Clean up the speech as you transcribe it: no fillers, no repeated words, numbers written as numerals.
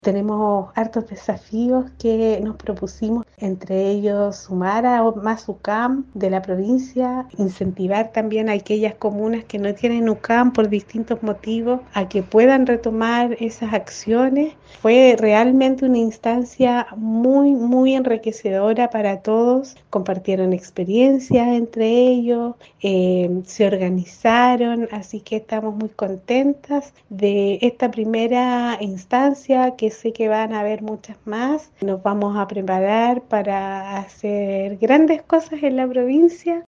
Tenemos hartos desafíos que nos propusimos, entre ellos sumar a más UCAM de la provincia, incentivar también a aquellas comunas que no tienen UCAM por distintos motivos a que puedan retomar esas acciones. Fue realmente una instancia muy enriquecedora para todos. Compartieron experiencias entre ellos, se organizaron, así que estamos muy contentas de esta primera instancia, que sé que van a haber muchas más. Nos vamos a preparar para hacer grandes cosas en la provincia.